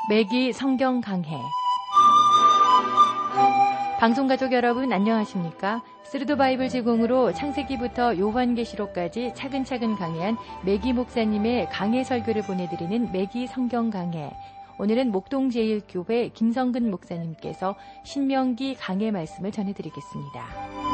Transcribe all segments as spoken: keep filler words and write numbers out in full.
매기 성경 강해. 방송가족 여러분 안녕하십니까? 스루드 바이블 제공으로 창세기부터 요한계시록까지 차근차근 강해한 매기 목사님의 강해 설교를 보내드리는 매기 성경 강해. 오늘은 목동제일교회 김성근 목사님께서 신명기 강해 말씀을 전해드리겠습니다.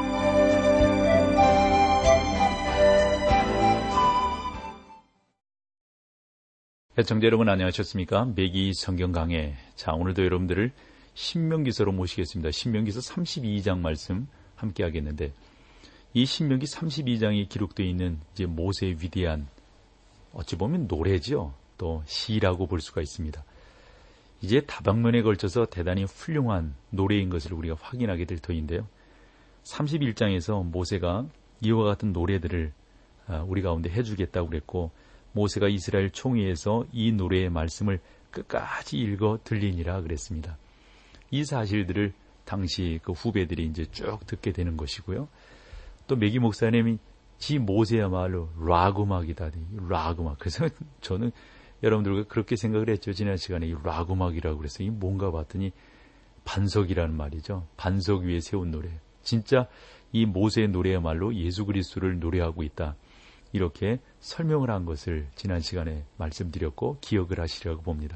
애청자 여러분 안녕하셨습니까? 매기 성경 강해. 자, 오늘도 여러분들을 신명기서로 모시겠습니다. 신명기서 삼십이 장 말씀 함께 하겠는데, 이 신명기 삼십이 장에 기록되어 있는 이제 모세의 위대한, 어찌 보면 노래죠. 또 시라고 볼 수가 있습니다. 이제 다방면에 걸쳐서 대단히 훌륭한 노래인 것을 우리가 확인하게 될 터인데요. 삼십일 장에서 모세가 이와 같은 노래들을 우리 가운데 해주겠다고 그랬고, 모세가 이스라엘 총회에서 이 노래의 말씀을 끝까지 읽어 들리니라 그랬습니다. 이 사실들을 당시 그 후배들이 이제 쭉 듣게 되는 것이고요. 또 매기 목사님이 지 모세야말로 락 음악이다. 락 음악. 그래서 저는 여러분들과 그렇게 생각을 했죠. 지난 시간에 이 락 음악이라고 그래서 이 뭔가 봤더니 반석이라는 말이죠. 반석 위에 세운 노래. 진짜 이 모세의 노래야말로 예수 그리스도를 노래하고 있다. 이렇게 설명을 한 것을 지난 시간에 말씀드렸고 기억을 하시리라고 봅니다.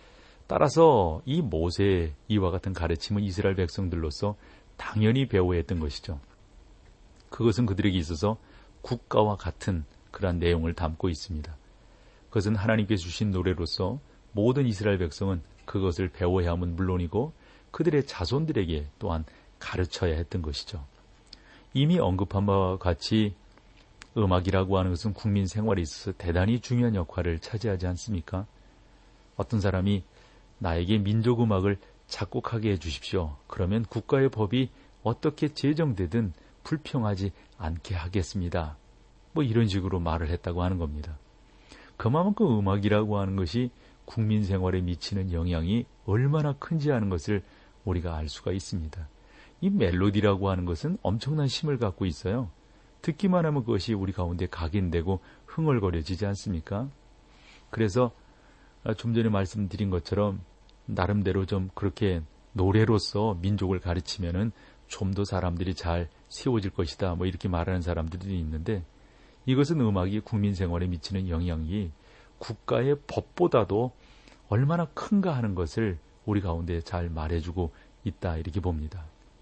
따라서 이 모세의 이와 같은 가르침은 이스라엘 백성들로서 당연히 배워야 했던 것이죠. 그것은 그들에게 있어서 국가와 같은 그러한 내용을 담고 있습니다. 그것은 하나님께서 주신 노래로서 모든 이스라엘 백성은 그것을 배워야 함은 물론이고 그들의 자손들에게 또한 가르쳐야 했던 것이죠. 이미 언급한 바와 같이 음악이라고 하는 것은 국민 생활에 있어서 대단히 중요한 역할을 차지하지 않습니까? 어떤 사람이 나에게 민족음악을 작곡하게 해주십시오. 그러면 국가의 법이 어떻게 제정되든 불평하지 않게 하겠습니다. 뭐 이런 식으로 말을 했다고 하는 겁니다. 그만큼 음악이라고 하는 것이 국민 생활에 미치는 영향이 얼마나 큰지 하는 것을 우리가 알 수가 있습니다. 이 멜로디라고 하는 것은 엄청난 힘을 갖고 있어요. 듣기만 하면 그것이 우리 가운데 각인되고 흥얼거려지지 않습니까? 그래서 좀 전에 말씀드린 것처럼 나름대로 좀 그렇게 노래로서 민족을 가르치면은 좀 더 사람들이 잘 세워질 것이다. 뭐 이렇게 말하는 사람들이 있는데 이것은 음악이 국민 생활에 미치는 영향이 국가의 법보다도 얼마나 큰가 하는 것을 우리 가운데 잘 말해주고 있다. 이렇게 봅니다.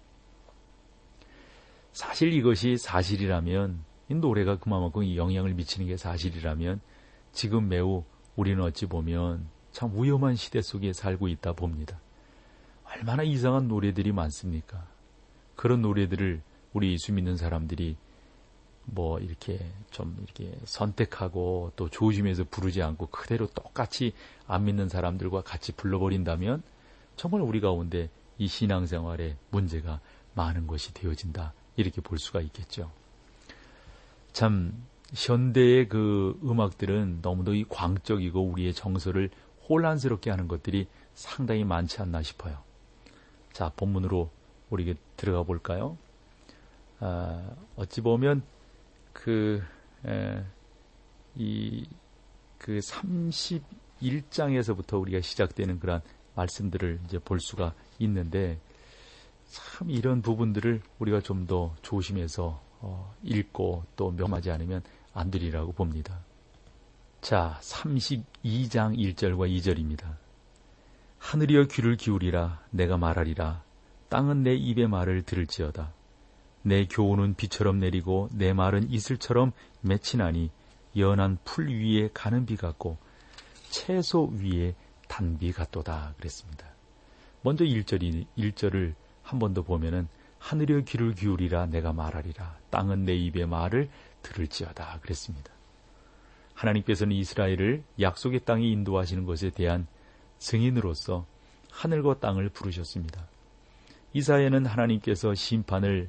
사실 이것이 사실이라면, 이 노래가 그만큼 영향을 미치는 게 사실이라면 지금 매우 우리는 어찌 보면 참 위험한 시대 속에 살고 있다 봅니다. 얼마나 이상한 노래들이 많습니까? 그런 노래들을 우리 예수 믿는 사람들이 뭐 이렇게 좀 이렇게 선택하고 또 조심해서 부르지 않고 그대로 똑같이 안 믿는 사람들과 같이 불러버린다면 정말 우리 가운데 이 신앙생활에 문제가 많은 것이 되어진다. 이렇게 볼 수가 있겠죠. 참 현대의 그 음악들은 너무도 이 광적이고 우리의 정서를 혼란스럽게 하는 것들이 상당히 많지 않나 싶어요. 자, 본문으로 우리 들어가 볼까요? 아, 어찌 보면 그, 에, 이, 그 삼십일 장에서부터 우리가 시작되는 그런 말씀들을 이제 볼 수가 있는데 참 이런 부분들을 우리가 좀 더 조심해서 어, 읽고 또 명하지 않으면 안 되리라고 봅니다. 자, 삼십이 장 일 절과 이 절입니다. 하늘이여 귀를 기울이라 내가 말하리라. 땅은 내 입의 말을 들을지어다. 내 교훈은 비처럼 내리고 내 말은 이슬처럼 맺히나니 연한 풀 위에 가는 비 같고 채소 위에 단비 같도다. 그랬습니다. 먼저 일 절이, 일 절을 한 번 더 보면은 하늘여 귀를 기울이라 내가 말하리라. 땅은 내 입의 말을 들을지어다. 그랬습니다. 하나님께서는 이스라엘을 약속의 땅에 인도하시는 것에 대한 증인으로서 하늘과 땅을 부르셨습니다. 이사야는 하나님께서 심판을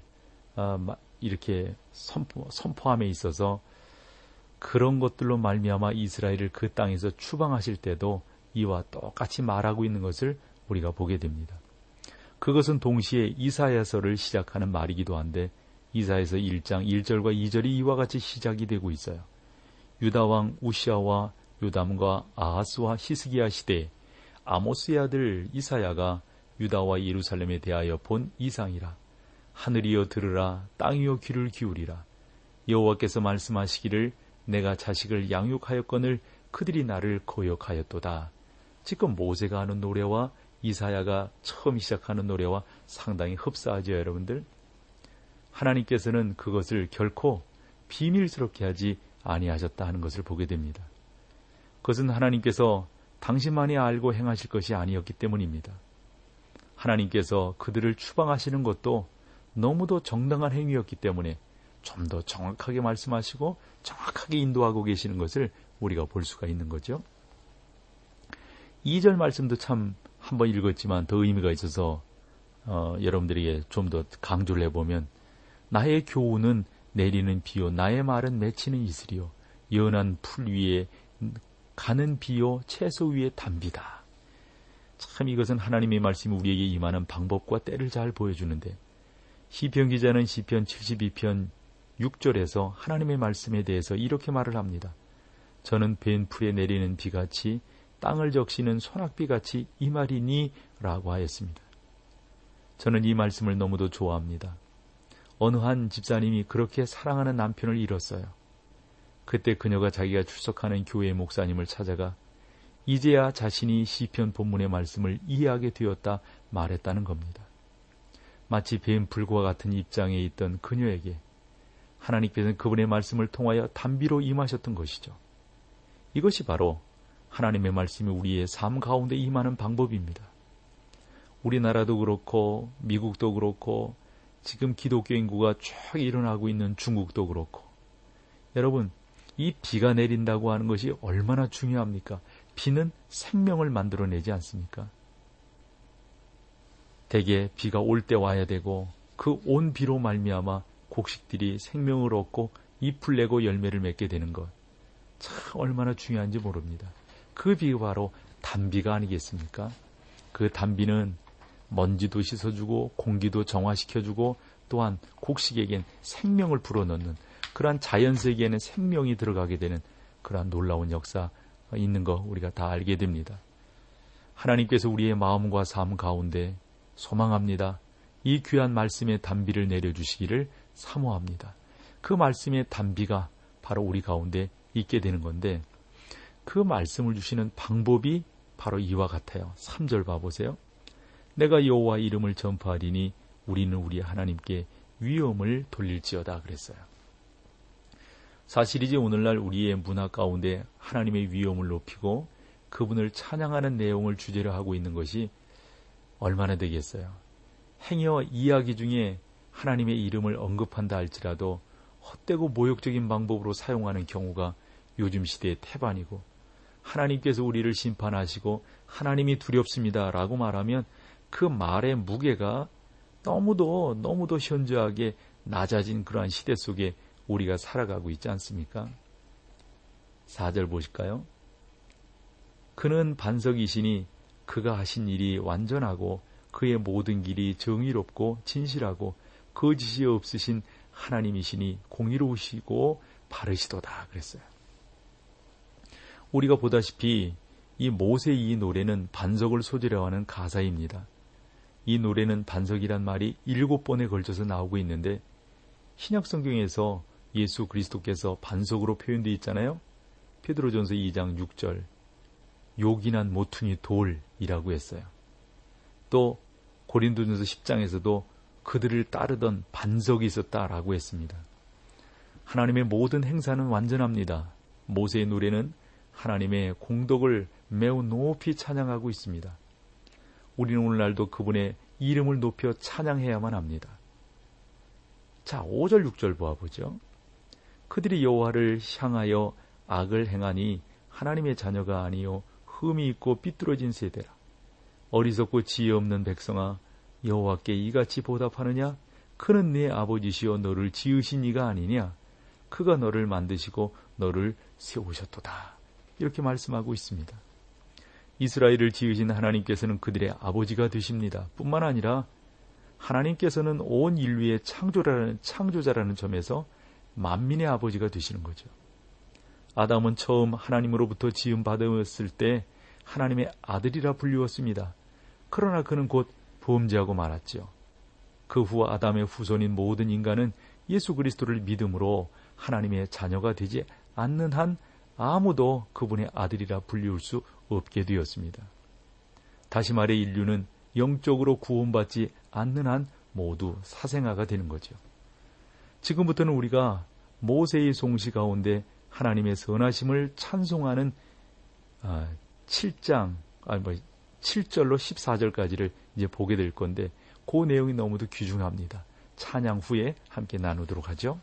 이렇게 선포, 선포함에 있어서 그런 것들로 말미암아 이스라엘을 그 땅에서 추방하실 때도 이와 똑같이 말하고 있는 것을 우리가 보게 됩니다. 그것은 동시에 이사야서를 시작하는 말이기도 한데 이사야서 일 장 일 절과 이 절이 이와 같이 시작이 되고 있어요. 유다왕 우시아와 요담과 아하스와 히스기야 시대에 아모스의 아들 이사야가 유다와 예루살렘에 대하여 본 이상이라. 하늘이여 들으라, 땅이여 귀를 기울이라. 여호와께서 말씀하시기를 내가 자식을 양육하였거늘 그들이 나를 거역하였도다. 지금 모세가 하는 노래와 이사야가 처음 시작하는 노래와 상당히 흡사하죠, 여러분들. 하나님께서는 그것을 결코 비밀스럽게 하지 아니하셨다 하는 것을 보게 됩니다. 그것은 하나님께서 당신만이 알고 행하실 것이 아니었기 때문입니다. 하나님께서 그들을 추방하시는 것도 너무도 정당한 행위였기 때문에 좀 더 정확하게 말씀하시고 정확하게 인도하고 계시는 것을 우리가 볼 수가 있는 거죠. 이 절 말씀도 참 한번 읽었지만 더 의미가 있어서 어, 여러분들에게 좀 더 강조를 해보면 나의 교훈은 내리는 비요 나의 말은 맺히는 이슬이요 연한 풀 위에 가는 비요 채소 위에 담비다. 참 이것은 하나님의 말씀이 우리에게 임하는 방법과 때를 잘 보여주는데 시편 기자는 시편 칠십이 편 육 절에서 하나님의 말씀에 대해서 이렇게 말을 합니다. 저는 벤 풀에 내리는 비같이 땅을 적시는 소낙비같이 이 말이니 라고 하였습니다. 저는 이 말씀을 너무도 좋아합니다. 어느 한 집사님이 그렇게 사랑하는 남편을 잃었어요. 그때 그녀가 자기가 출석하는 교회 목사님을 찾아가 이제야 자신이 시편 본문의 말씀을 이해하게 되었다 말했다는 겁니다. 마치 뱀풀과 같은 입장에 있던 그녀에게 하나님께서는 그분의 말씀을 통하여 단비로 임하셨던 것이죠. 이것이 바로 하나님의 말씀이 우리의 삶 가운데 임하는 방법입니다. 우리나라도 그렇고 미국도 그렇고 지금 기독교 인구가 쫙 일어나고 있는 중국도 그렇고 여러분 이 비가 내린다고 하는 것이 얼마나 중요합니까? 비는 생명을 만들어내지 않습니까? 대개 비가 올 때 와야 되고 그 온 비로 말미암아 곡식들이 생명을 얻고 잎을 내고 열매를 맺게 되는 것. 참 얼마나 중요한지 모릅니다. 그 비가 바로 단비가 아니겠습니까? 그 단비는 먼지도 씻어주고 공기도 정화시켜주고 또한 곡식에겐 생명을 불어넣는 그러한 자연세계에는 생명이 들어가게 되는 그러한 놀라운 역사 있는 거 우리가 다 알게 됩니다. 하나님께서 우리의 마음과 삶 가운데 소망합니다. 이 귀한 말씀의 단비를 내려주시기를 사모합니다. 그 말씀의 단비가 바로 우리 가운데 있게 되는 건데 그 말씀을 주시는 방법이 바로 이와 같아요. 삼 절 봐보세요. 내가 여호와 이름을 전파하리니 우리는 우리 하나님께 위엄을 돌릴지어다 그랬어요. 사실이지 오늘날 우리의 문화 가운데 하나님의 위엄을 높이고 그분을 찬양하는 내용을 주제로 하고 있는 것이 얼마나 되겠어요. 행여 이야기 중에 하나님의 이름을 언급한다 할지라도 헛되고 모욕적인 방법으로 사용하는 경우가 요즘 시대의 태반이고 하나님께서 우리를 심판하시고 하나님이 두렵습니다 라고 말하면 그 말의 무게가 너무도 너무도 현저하게 낮아진 그러한 시대 속에 우리가 살아가고 있지 않습니까? 사 절 보실까요? 그는 반석이시니 그가 하신 일이 완전하고 그의 모든 길이 정의롭고 진실하고 거짓이 없으신 하나님이시니 공의로우시고 바르시도다 그랬어요. 우리가 보다시피 이 모세의 이 노래는 반석을 소재로 하는 가사입니다. 이 노래는 반석이란 말이 일곱 번에 걸쳐서 나오고 있는데 신약성경에서 예수 그리스도께서 반석으로 표현되어 있잖아요. 베드로전서 이 장 육 절 요긴한 모퉁이 돌이라고 했어요. 또 고린도전서 십 장에서도 그들을 따르던 반석이 있었다라고 했습니다. 하나님의 모든 행사는 완전합니다. 모세의 노래는 하나님의 공덕을 매우 높이 찬양하고 있습니다. 우리는 오늘날도 그분의 이름을 높여 찬양해야만 합니다. 자, 오 절 육 절 보아보죠. 그들이 여호와를 향하여 악을 행하니 하나님의 자녀가 아니요 흠이 있고 삐뚤어진 세대라. 어리석고 지혜 없는 백성아 여호와께 이같이 보답하느냐? 그는 네 아버지시여 너를 지으신 이가 아니냐? 그가 너를 만드시고 너를 세우셨도다. 이렇게 말씀하고 있습니다. 이스라엘을 지으신 하나님께서는 그들의 아버지가 되십니다. 뿐만 아니라 하나님께서는 온 인류의 창조라는, 창조자라는 점에서 만민의 아버지가 되시는 거죠. 아담은 처음 하나님으로부터 지음 받았을 때 하나님의 아들이라 불리웠습니다. 그러나 그는 곧 범죄하고 말았죠. 그 후 아담의 후손인 모든 인간은 예수 그리스도를 믿음으로 하나님의 자녀가 되지 않는 한 아무도 그분의 아들이라 불리울 수 없게 되었습니다. 다시 말해 인류는 영적으로 구원받지 않는 한 모두 사생아가 되는 거죠. 지금부터는 우리가 모세의 송시 가운데 하나님의 선하심을 찬송하는 칠 장, 아니 뭐 칠 절로 십사 절까지를 이제 보게 될 건데 그 내용이 너무도 귀중합니다. 찬양 후에 함께 나누도록 하죠.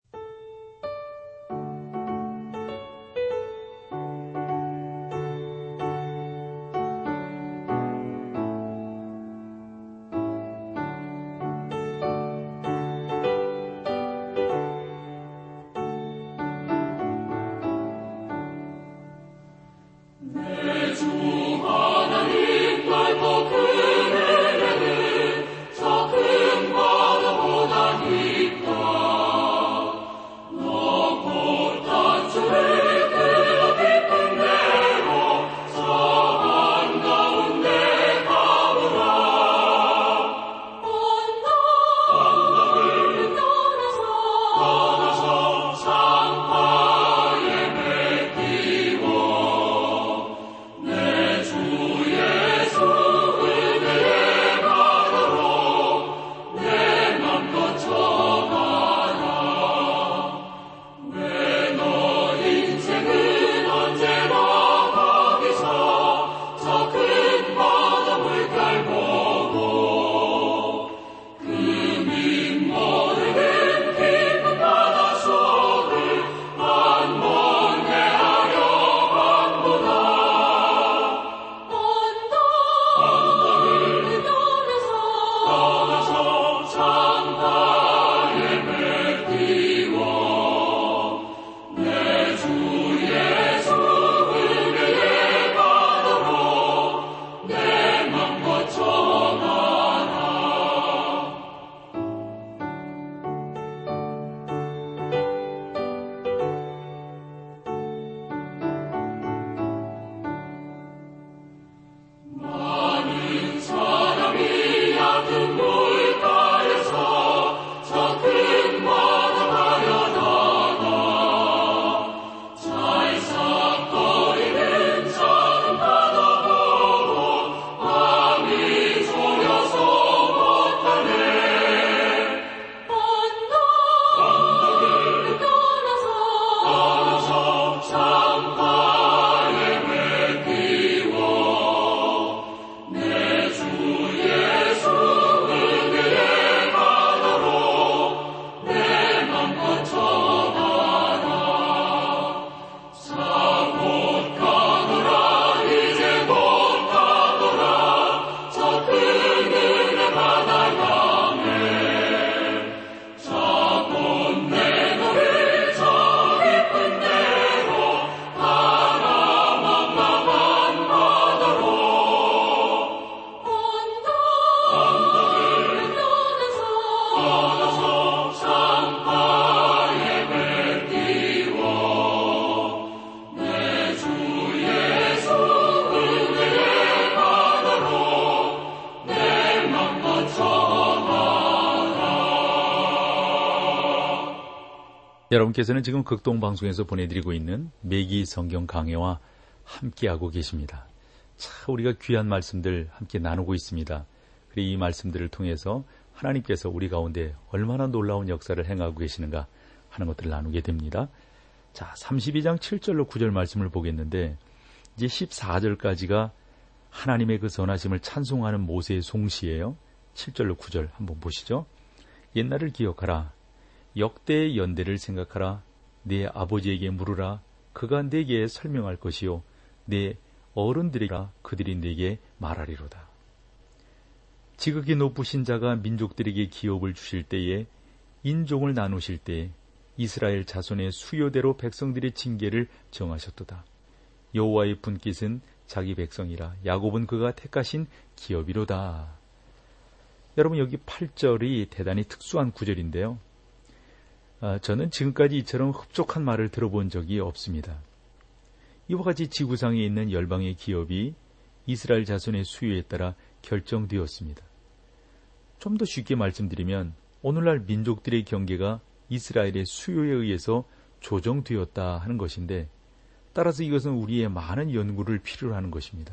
여러분께서는 지금 극동방송에서 보내드리고 있는 매기 성경 강해와 함께하고 계십니다. 참 우리가 귀한 말씀들 함께 나누고 있습니다. 그리고 이 말씀들을 통해서 하나님께서 우리 가운데 얼마나 놀라운 역사를 행하고 계시는가 하는 것들을 나누게 됩니다. 자, 삼십이 장 칠 절로 구 절 말씀을 보겠는데 이제 십사 절까지가 하나님의 그 선하심을 찬송하는 모세의 송시예요. 칠 절로 구 절 한번 보시죠. 옛날을 기억하라. 역대의 연대를 생각하라. 내 아버지에게 물으라. 그가 내게 설명할 것이요. 내 어른들이라 그들이 내게 말하리로다. 지극히 높으신 자가 민족들에게 기업을 주실 때에 인종을 나누실 때에 이스라엘 자손의 수요대로 백성들의 징계를 정하셨도다. 여호와의 분깃은 자기 백성이라. 야곱은 그가 택하신 기업이로다. 여러분 여기 팔 절이 대단히 특수한 구절인데요. 아, 저는 지금까지 이처럼 흡족한 말을 들어본 적이 없습니다. 이와 같이 지구상에 있는 열방의 기업이 이스라엘 자손의 수요에 따라 결정되었습니다. 좀 더 쉽게 말씀드리면 오늘날 민족들의 경계가 이스라엘의 수요에 의해서 조정되었다 하는 것인데, 따라서 이것은 우리의 많은 연구를 필요로 하는 것입니다.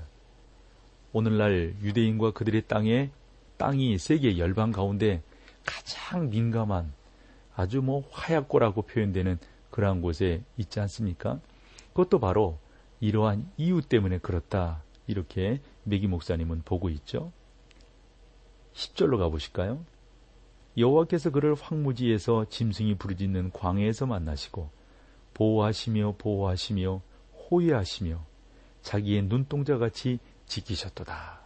오늘날 유대인과 그들의 땅에 땅이 세계 열방 가운데 가장 민감한 아주 뭐 화약고라고 표현되는 그러한 곳에 있지 않습니까? 그것도 바로 이러한 이유 때문에 그렇다, 이렇게 매기 목사님은 보고 있죠. 십 절로 가보실까요? 여호와께서 그를 황무지에서 짐승이 부르짖는 광야에서 만나시고 보호하시며 보호하시며 호위하시며 자기의 눈동자같이 지키셨도다.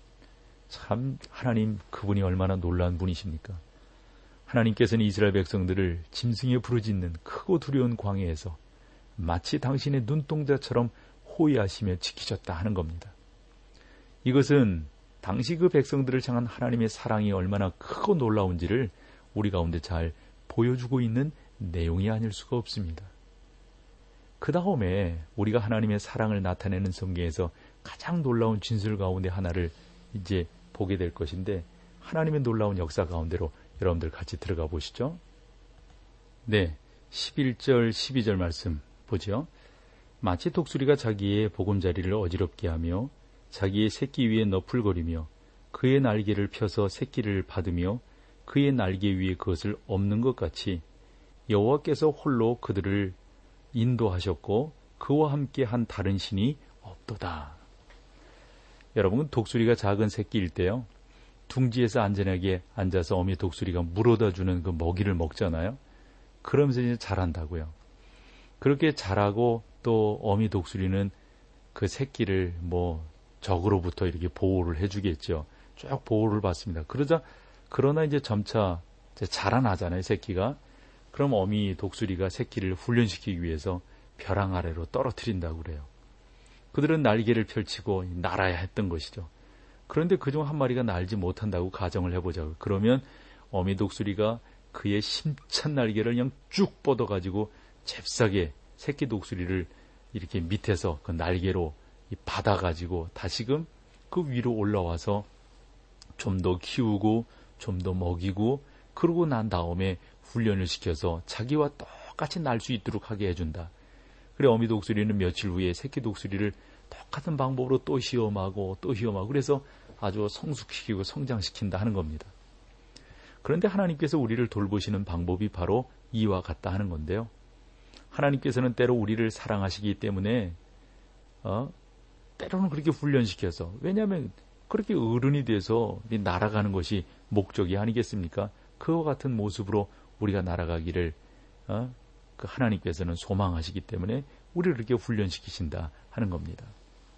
참 하나님, 그분이 얼마나 놀라운 분이십니까? 하나님께서는 이스라엘 백성들을 짐승에 부르짖는 크고 두려운 광야에서 마치 당신의 눈동자처럼 호위하시며 지키셨다 하는 겁니다. 이것은 당시 그 백성들을 향한 하나님의 사랑이 얼마나 크고 놀라운지를 우리 가운데 잘 보여주고 있는 내용이 아닐 수가 없습니다. 그 다음에 우리가 하나님의 사랑을 나타내는 성경에서 가장 놀라운 진술 가운데 하나를 이제 보게 될 것인데, 하나님의 놀라운 역사 가운데로 여러분들 같이 들어가 보시죠. 네, 십일 절 십이 절 말씀 보죠. 마치 독수리가 자기의 보금자리를 어지럽게 하며 자기의 새끼 위에 너풀거리며 그의 날개를 펴서 새끼를 받으며 그의 날개 위에 그것을 엎는 것 같이 여호와께서 홀로 그들을 인도하셨고 그와 함께 한 다른 신이 없도다. 여러분, 독수리가 작은 새끼일 때요, 둥지에서 안전하게 앉아서 어미 독수리가 물어다 주는 그 먹이를 먹잖아요. 그러면서 이제 자란다고요. 그렇게 자라고 또 어미 독수리는 그 새끼를 뭐 적으로부터 이렇게 보호를 해주겠죠. 쭉 보호를 받습니다. 그러자 그러나 이제 점차 이제 자라나잖아요, 새끼가. 그럼 어미 독수리가 새끼를 훈련시키기 위해서 벼랑 아래로 떨어뜨린다고 그래요. 그들은 날개를 펼치고 날아야 했던 것이죠. 그런데 그중 한 마리가 날지 못한다고 가정을 해보자고요. 그러면 어미 독수리가 그의 힘찬 날개를 그냥 쭉 뻗어가지고 잽싸게 새끼 독수리를 이렇게 밑에서 그 날개로 받아가지고 다시금 그 위로 올라와서 좀 더 키우고 좀 더 먹이고, 그러고 난 다음에 훈련을 시켜서 자기와 똑같이 날 수 있도록 하게 해준다. 그래 어미 독수리는 며칠 후에 새끼 독수리를 똑같은 방법으로 또 시험하고 또 시험하고 그래서 아주 성숙시키고 성장시킨다 하는 겁니다. 그런데 하나님께서 우리를 돌보시는 방법이 바로 이와 같다 하는 건데요. 하나님께서는 때로 우리를 사랑하시기 때문에 어, 때로는 그렇게 훈련시켜서, 왜냐하면 그렇게 어른이 돼서 날아가는 것이 목적이 아니겠습니까? 그와 같은 모습으로 우리가 날아가기를 어, 그 하나님께서는 소망하시기 때문에 우리를 그렇게 훈련시키신다 하는 겁니다.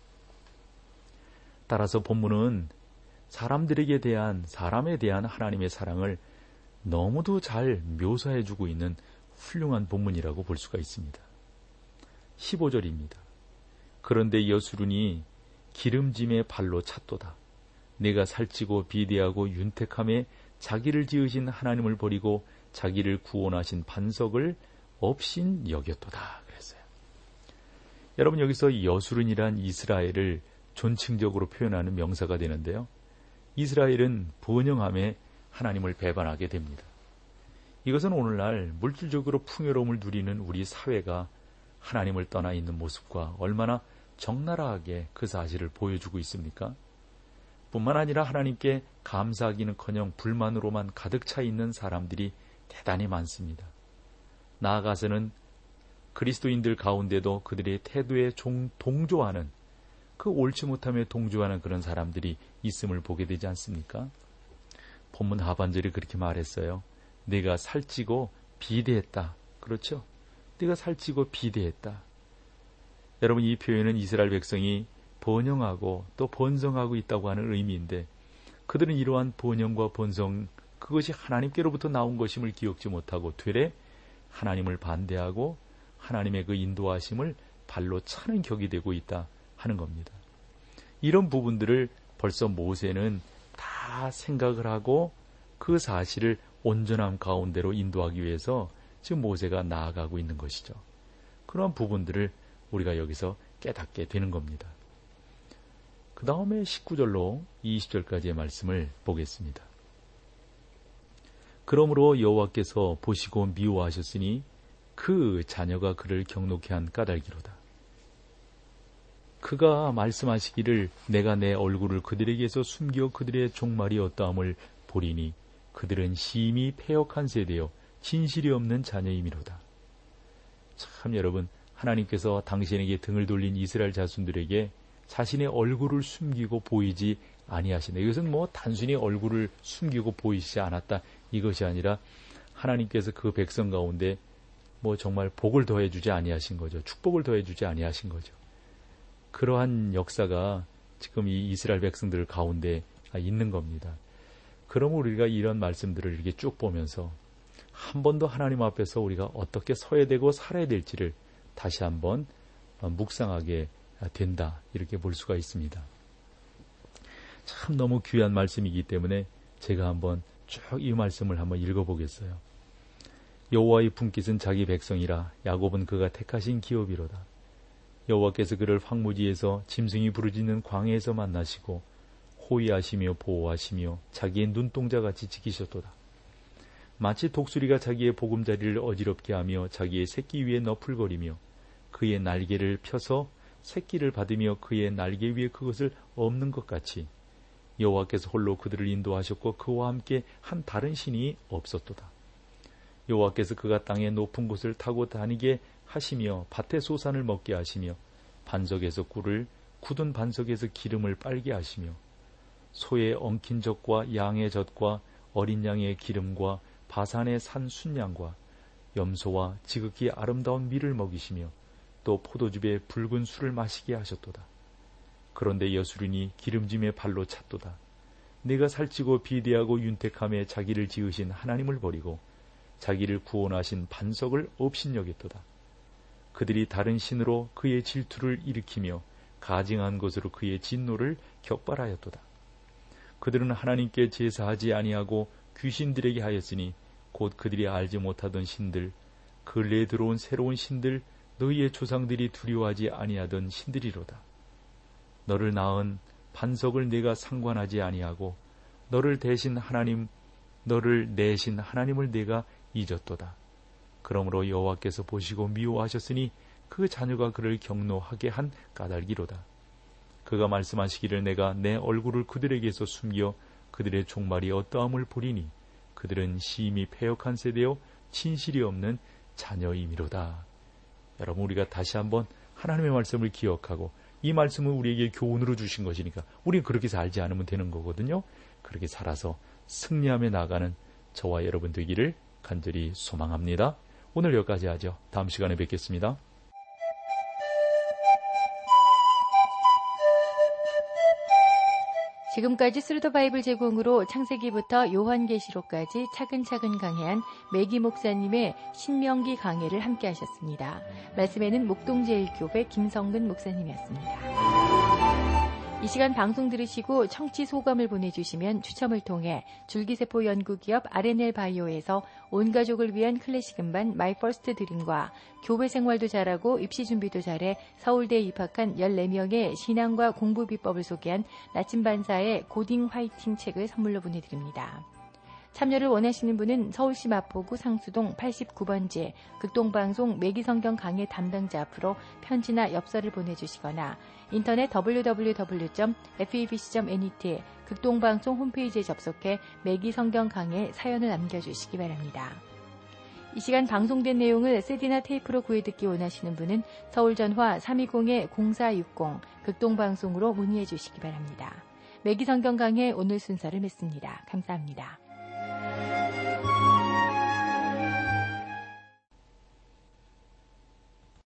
따라서 본문은 사람들에게 대한, 사람에 대한 하나님의 사랑을 너무도 잘 묘사해주고 있는 훌륭한 본문이라고 볼 수가 있습니다. 십오 절입니다. 그런데 여수룬이 기름짐의 발로 찼도다. 내가 살찌고 비대하고 윤택함에 자기를 지으신 하나님을 버리고 자기를 구원하신 반석을 없인 여겼도다 그랬어요. 여러분, 여기서 여수룬이란 이스라엘을 존칭적으로 표현하는 명사가 되는데요. 이스라엘은 번영함에 하나님을 배반하게 됩니다. 이것은 오늘날 물질적으로 풍요로움을 누리는 우리 사회가 하나님을 떠나 있는 모습과 얼마나 적나라하게 그 사실을 보여주고 있습니까? 뿐만 아니라 하나님께 감사하기는커녕 불만으로만 가득 차 있는 사람들이 대단히 많습니다. 나아가서는 그리스도인들 가운데도 그들의 태도에 동조하는, 그 옳지 못함에 동조하는 그런 사람들이 있음을 보게 되지 않습니까? 본문 하반절이 그렇게 말했어요. 내가 살찌고 비대했다. 그렇죠? 내가 살찌고 비대했다. 여러분, 이 표현은 이스라엘 백성이 번영하고 또 번성하고 있다고 하는 의미인데, 그들은 이러한 번영과 번성, 그것이 하나님께로부터 나온 것임을 기억지 못하고 되레 하나님을 반대하고 하나님의 그 인도하심을 발로 차는 격이 되고 있다 하는 겁니다. 이런 부분들을 벌써 모세는 다 생각을 하고 그 사실을 온전함 가운데로 인도하기 위해서 지금 모세가 나아가고 있는 것이죠. 그러한 부분들을 우리가 여기서 깨닫게 되는 겁니다. 그 다음에 십구 절로 이십 절까지의 말씀을 보겠습니다. 그러므로 여호와께서 보시고 미워하셨으니 그 자녀가 그를 경노케 한 까닭이로다. 그가 말씀하시기를 내가 내 얼굴을 그들에게서 숨겨 그들의 종말이 어떠함을 보리니 그들은 심히 패역한 세대여 진실이 없는 자녀임이로다. 참 여러분, 하나님께서 당신에게 등을 돌린 이스라엘 자손들에게 자신의 얼굴을 숨기고 보이지 아니하신다. 이것은 뭐 단순히 얼굴을 숨기고 보이지 않았다 이것이 아니라 하나님께서 그 백성 가운데 뭐 정말 복을 더해주지 아니하신 거죠. 축복을 더해주지 아니하신 거죠. 그러한 역사가 지금 이 이스라엘 백성들 가운데 있는 겁니다. 그러면 우리가 이런 말씀들을 이렇게 쭉 보면서 한 번 더 하나님 앞에서 우리가 어떻게 서야 되고 살아야 될지를 다시 한번 묵상하게 된다, 이렇게 볼 수가 있습니다. 참 너무 귀한 말씀이기 때문에 제가 한번 쭉 이 말씀을 한번 읽어보겠어요. 여호와의 분깃은 자기 백성이라 야곱은 그가 택하신 기업이로다. 여호와께서 그를 황무지에서 짐승이 부르짖는 광야에서 만나시고 호위하시며 보호하시며 자기의 눈동자같이 지키셨도다. 마치 독수리가 자기의 보금자리를 어지럽게 하며 자기의 새끼 위에 너풀거리며 그의 날개를 펴서 새끼를 받으며 그의 날개 위에 그것을 엎는 것 같이 여호와께서 홀로 그들을 인도하셨고 그와 함께 한 다른 신이 없었도다. 여호와께서 그가 땅의 높은 곳을 타고 다니게 하시며 밭의 소산을 먹게 하시며 반석에서 꿀을 굳은 반석에서 기름을 빨게 하시며 소의 엉킨 젖과 양의 젖과 어린 양의 기름과 바산의 산 순양과 염소와 지극히 아름다운 밀을 먹이시며 또 포도즙에 붉은 술을 마시게 하셨도다. 그런데 여수린이 기름짐의 발로 찼도다. 내가 살찌고 비대하고 윤택함에 자기를 지으신 하나님을 버리고 자기를 구원하신 반석을 업신여겼도다. 그들이 다른 신으로 그의 질투를 일으키며 가증한 것으로 그의 진노를 격발하였도다. 그들은 하나님께 제사하지 아니하고 귀신들에게 하였으니 곧 그들이 알지 못하던 신들, 근래에 들어온 새로운 신들, 너희의 조상들이 두려워하지 아니하던 신들이로다. 너를 낳은 반석을 내가 상관하지 아니하고 너를 대신 하나님, 너를 내신 하나님을 내가 잊었도다. 그러므로 여호와께서 보시고 미워하셨으니 그 자녀가 그를 경노하게 한 까닭이로다. 그가 말씀하시기를 내가 내 얼굴을 그들에게서 숨겨 그들의 종말이 어떠함을 보리니 그들은 심히 패역한 세대요 진실이 없는 자녀임이로다. 여러분, 우리가 다시 한번 하나님의 말씀을 기억하고 이 말씀은 우리에게 교훈으로 주신 것이니까 우리는 그렇게 살지 않으면 되는 거거든요. 그렇게 살아서 승리하며 나가는 저와 여러분 되기를 간절히 소망합니다. 오늘 여기까지 하죠. 다음 시간에 뵙겠습니다. 지금까지 스루더 바이블 제공으로 창세기부터 요한계시록까지 차근차근 강해한 매기 목사님의 신명기 강해를 함께 하셨습니다. 말씀에는 목동제일교회 김성근 목사님이었습니다. 이 시간 방송 들으시고 청취 소감을 보내주시면 추첨을 통해 줄기세포 연구기업 알엔엘 바이오에서 온 가족을 위한 클래식 음반 마이 퍼스트 드림과 교회 생활도 잘하고 입시 준비도 잘해 서울대에 입학한 열네 명의 신앙과 공부 비법을 소개한 나침반사의 고딩 화이팅 책을 선물로 보내드립니다. 참여를 원하시는 분은 서울시 마포구 상수동 팔십구 번지 극동방송 매기성경 강해 담당자 앞으로 편지나 엽서를 보내주시거나 인터넷 더블유 더블유 더블유 점 에프이비씨 점 엔이티 극동방송 홈페이지에 접속해 매기성경 강해 사연을 남겨주시기 바랍니다. 이 시간 방송된 내용을 씨디나 테이프로 구해듣기 원하시는 분은 서울전화 삼이공 공사육공 극동방송으로 문의해 주시기 바랍니다. 매기성경 강해 오늘 순서를 맺습니다. 감사합니다.